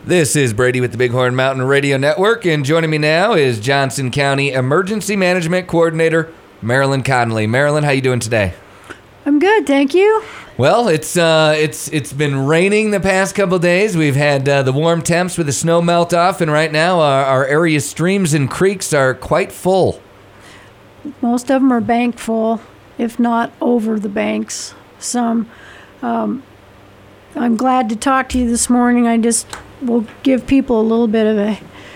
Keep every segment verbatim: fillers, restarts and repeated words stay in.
This is Brady with the Bighorn Mountain Radio Network, and joining me now is Johnson County Emergency Management Coordinator Marilyn Connolly. Marilyn, how you doing today? I'm good, thank you. Well, it's uh, it's it's been raining the past couple of days. We've had uh, the warm temps with the snow melt off, and right now our, our area streams and creeks are quite full. Most of them are bank full, if not over the banks. Some. Um, I'm glad to talk to you this morning. I just will give people a little bit of a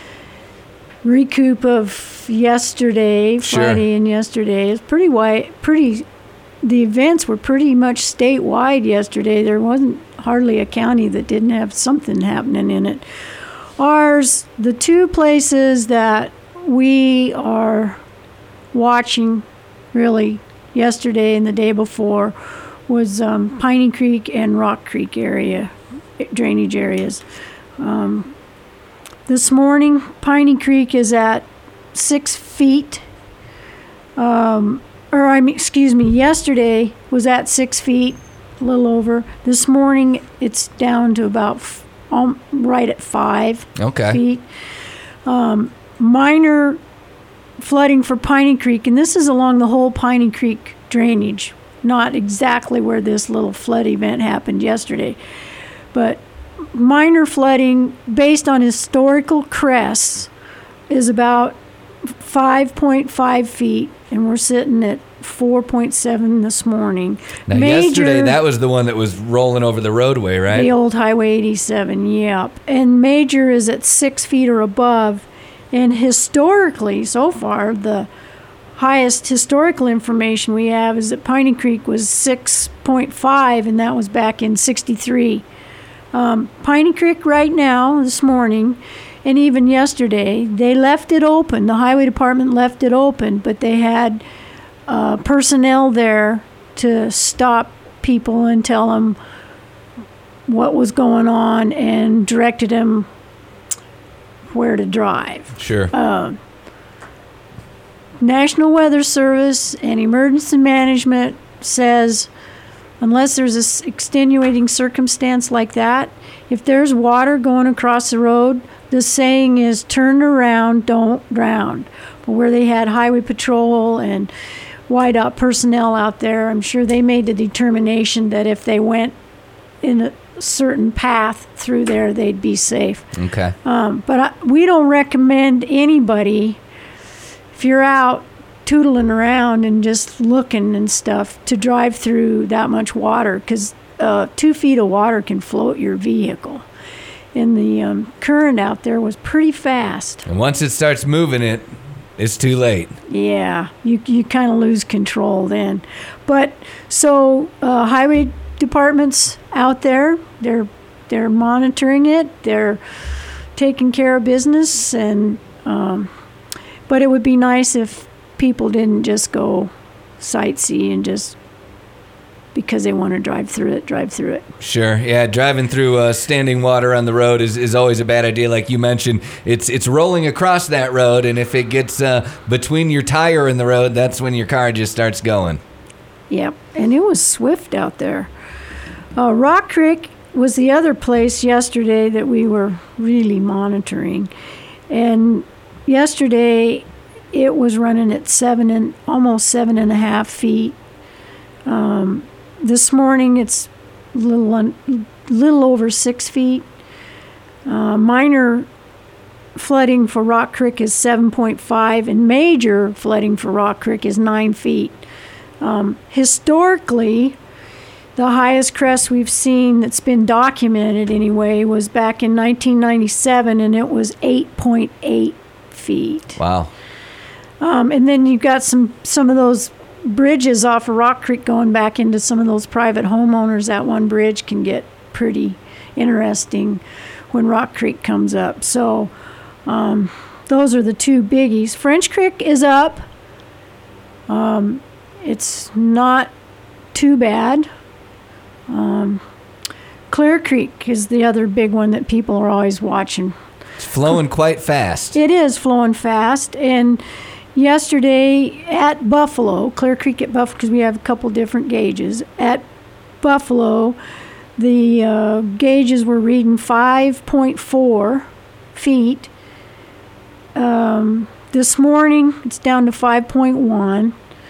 recoup of yesterday, Sure. Friday and yesterday. It's pretty wide, pretty. The events were pretty much statewide yesterday. There wasn't hardly a county that didn't have something happening in it. Ours, the two places that we are watching really yesterday and the day before was um, Piney Creek and Rock Creek area, drainage areas. Um, this morning, Piney Creek is at six feet. Um, or I mean, excuse me, yesterday was at six feet, a little over. This morning, it's down to about f- um, right at five Okay. feet. Um, minor flooding for Piney Creek, and this is along the whole Piney Creek drainage, not exactly where this little flood event happened yesterday, but minor flooding based on historical crests is about five point five feet, and we're sitting at four point seven this morning. Now, Major, yesterday, that was the one that was rolling over the roadway, right? the old Highway eighty-seven, yep. And major is at six feet or above. And historically, so far, the highest historical information we have is that Piney Creek was six point five, and that was back in sixty-three. Um, Piney Creek right now, this morning, and even yesterday, they left it open. The highway department left it open, but they had uh, personnel there to stop people and tell them what was going on and directed them where to drive. Sure. Uh, National Weather Service and Emergency Management says unless there's an extenuating circumstance like that, if there's water going across the road, the saying is turn around, don't drown. But where they had highway patrol and wide-out personnel out there, I'm sure they made the determination that if they went in a certain path through there, they'd be safe. Okay. Um, but I, we don't recommend anybody, if you're out tootling around and just looking and stuff, to drive through that much water, because uh, two feet of water can float your vehicle. And the um, current out there was pretty fast. And once it starts moving it, it's too late. Yeah, you you kind of lose control then. But so uh, highway departments out there, they're they're monitoring it, they're taking care of business, and um, but it would be nice if people didn't just go sightsee and just because they want to drive through it, drive through it. Sure. Yeah, driving through uh, standing water on the road is, is always a bad idea. Like you mentioned, it's it's rolling across that road, and if it gets uh, between your tire and the road, that's when your car just starts going. Yep, and it was swift out there. Uh, Rock Creek was the other place yesterday that we were really monitoring. And yesterday, it was running at seven and almost seven and a half feet. Um, this morning, it's a little, un, little over six feet. Uh, minor flooding for Rock Creek is seven point five, and major flooding for Rock Creek is nine feet. Um, historically, the highest crest we've seen that's been documented anyway was back in nineteen ninety-seven, and it was eight point eight feet. Wow. Um, and then you've got some, some of those bridges off of Rock Creek going back into some of those private homeowners. That one bridge can get pretty interesting when Rock Creek comes up. So um, those are the two biggies. French Creek is up. Um, it's not too bad. Um, Clear Creek is the other big one that people are always watching. It's flowing quite fast. It is flowing fast. And yesterday at Buffalo, Clear Creek at Buffalo, because we have a couple different gauges, at Buffalo, the uh, gauges were reading five point four feet. Um, this morning, it's down to five point one.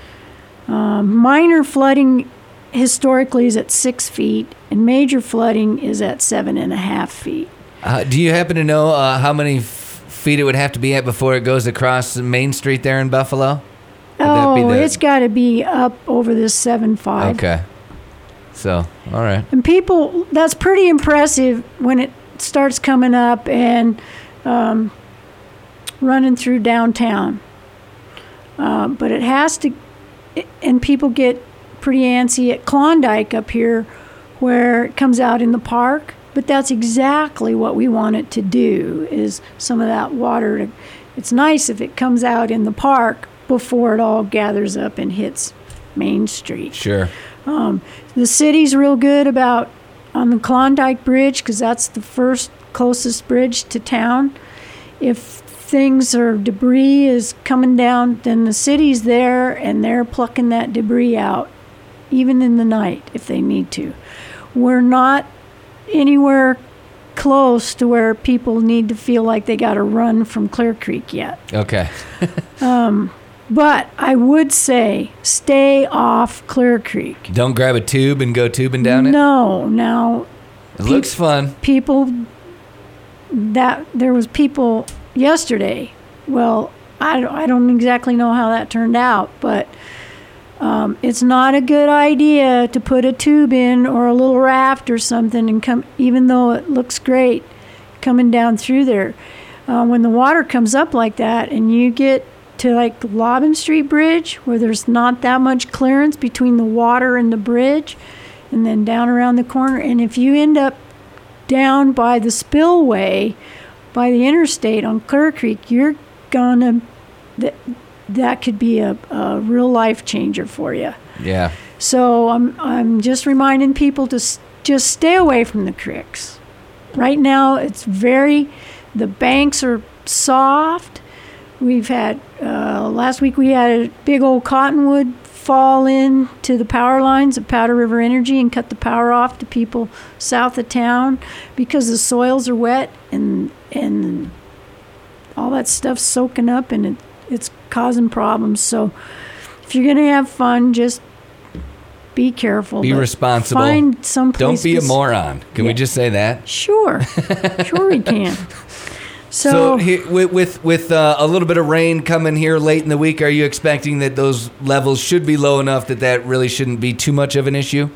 Um, minor flooding historically is at six feet, and major flooding is at seven and a half feet. Uh, do you happen to know uh, how many f- feet it would have to be at before it goes across Main Street there in Buffalo? Would oh, that be the... it's got to be up over this seven five. Okay. So, all right. And people, that's pretty impressive when it starts coming up and um, running through downtown. Uh, but it has to, and people get pretty antsy at Klondike up here where it comes out in the park. But that's exactly what we want it to do, is some of that water. To, it's nice if it comes out in the park before it all gathers up and hits Main Street. Sure. Um, the city's real good about on the Klondike Bridge, because that's the first closest bridge to town. If things or debris is coming down, then the city's there and they're plucking that debris out, even in the night if they need to. We're not anywhere close to where people need to feel like they got to run from Clear Creek yet. Okay. um, But I would say stay off Clear Creek. Don't grab a tube and go tubing down it? No. Now, it pe- looks fun. People, that there was people yesterday. Well, I, I don't exactly know how that turned out, but um, it's not a good idea to put a tube in or a little raft or something and come, even though it looks great coming down through there. Uh, when the water comes up like that and you get to like Lobbin Street Bridge, where there's not that much clearance between the water and the bridge, and then down around the corner. And if you end up down by the spillway, by the interstate on Clear Creek, you're gonna, that, that could be a, a real life changer for you. Yeah. So I'm, I'm just reminding people to s- just stay away from the creeks. Right now, it's very, the banks are soft. We've had, uh, last week we had a big old cottonwood fall in to the power lines of Powder River Energy and cut the power off to people south of town because the soils are wet and and all that stuff's soaking up and it, it's causing problems. So if you're going to have fun, just be careful. Be responsible. Find some place. Don't be a moron. Can yeah. we just say that? Sure. Sure we can. So, so here, with with, with uh, a little bit of rain coming here late in the week, are you expecting that those levels should be low enough that that really shouldn't be too much of an issue?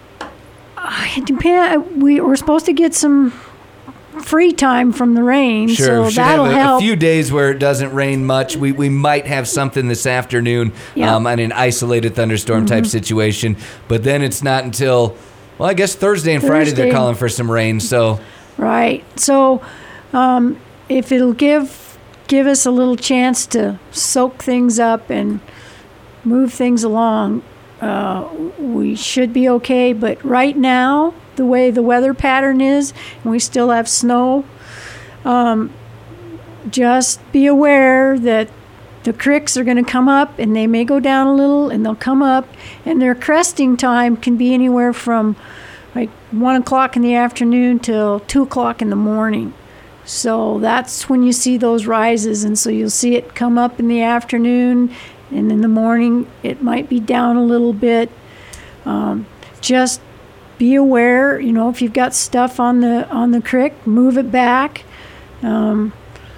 Uh, it depends. We, we're supposed to get some free time from the rain, sure. so Should that'll have a, help. a few days where it doesn't rain much. We we might have something this afternoon yeah. um, on an isolated thunderstorm mm-hmm. type situation, but then it's not until, well, I guess Thursday and Thursday. Friday they're calling for some rain. So right. So um, if it'll give give us a little chance to soak things up and move things along, uh, we should be okay. But right now, the way the weather pattern is, and we still have snow, um, just be aware that the creeks are going to come up and they may go down a little and they'll come up, and their cresting time can be anywhere from like one o'clock in the afternoon till two o'clock in the morning. So that's when you see those rises, and so you'll see it come up in the afternoon, and in the morning it might be down a little bit. Um, just be aware, you know, if you've got stuff on the on the creek, move it back, um,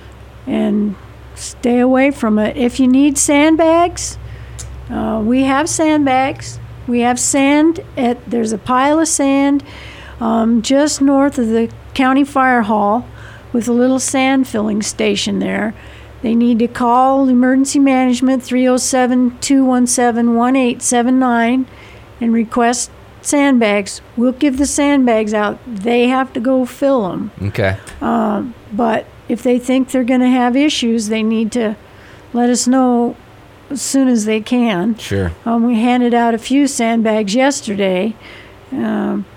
and stay away from it. If you need sandbags, uh, we have sandbags. We have sand at, there's a pile of sand um, just north of the county fire hall with a little sand filling station there. They need to call emergency management three oh seven, two one seven, one eight seven nine and request sandbags. We'll give the sandbags out. They have to go fill them. Okay. Um, but if they think they're going to have issues, they need to let us know as soon as they can. Sure. Um, we handed out a few sandbags yesterday, um,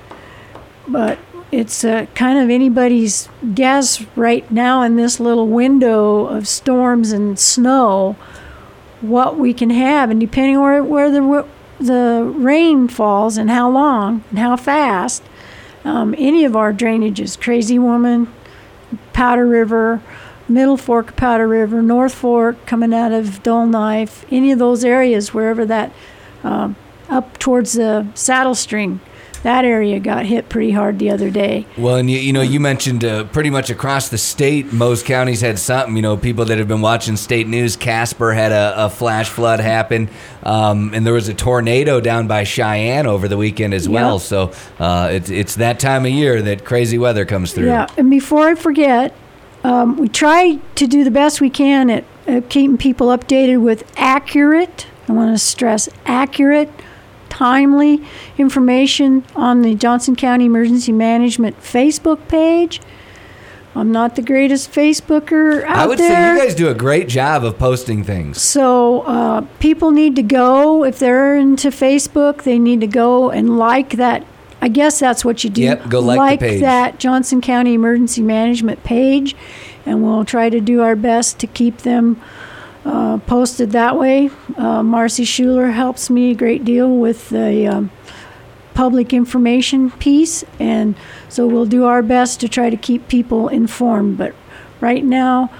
but it's uh, kind of anybody's guess right now in this little window of storms and snow what we can have, and depending on where, where the the rain falls and how long and how fast, um, any of our drainages, Crazy Woman, Powder River, Middle Fork of Powder River, North Fork coming out of Dull Knife, any of those areas, wherever that, um, up towards the Saddle String, that area got hit pretty hard the other day. Well, and you, you know, you mentioned uh, pretty much across the state, most counties had something. You know, people that have been watching state news, Casper had a, a flash flood happen, um, and there was a tornado down by Cheyenne over the weekend as well. Yep. So uh, it's it's that time of year that crazy weather comes through. Yeah, and before I forget, um, we try to do the best we can at, at keeping people updated with accurate, I want to stress accurate, timely information on the Johnson County Emergency Management Facebook page. I'm not the greatest Facebooker out there. I would say you guys do a great job of posting things. So uh, people need to go, if they're into Facebook, they need to go and like that. I guess that's what you do. Yep, go like the page. That Johnson County Emergency Management page, and we'll try to do our best to keep them Uh, posted that way. Uh, Marcy Schuler helps me a great deal with the um, public information piece, and so we'll do our best to try to keep people informed. But right now,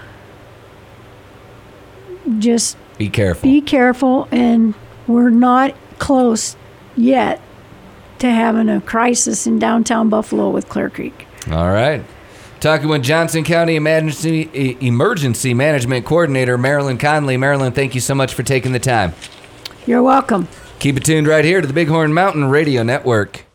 just be careful. Be careful, and we're not close yet to having a crisis in downtown Buffalo with Clear Creek. All right. Talking with Johnson County Emergency, Emergency Management Coordinator Marilyn Conley. Marilyn, thank you so much for taking the time. You're welcome. Keep it tuned right here to the Bighorn Mountain Radio Network.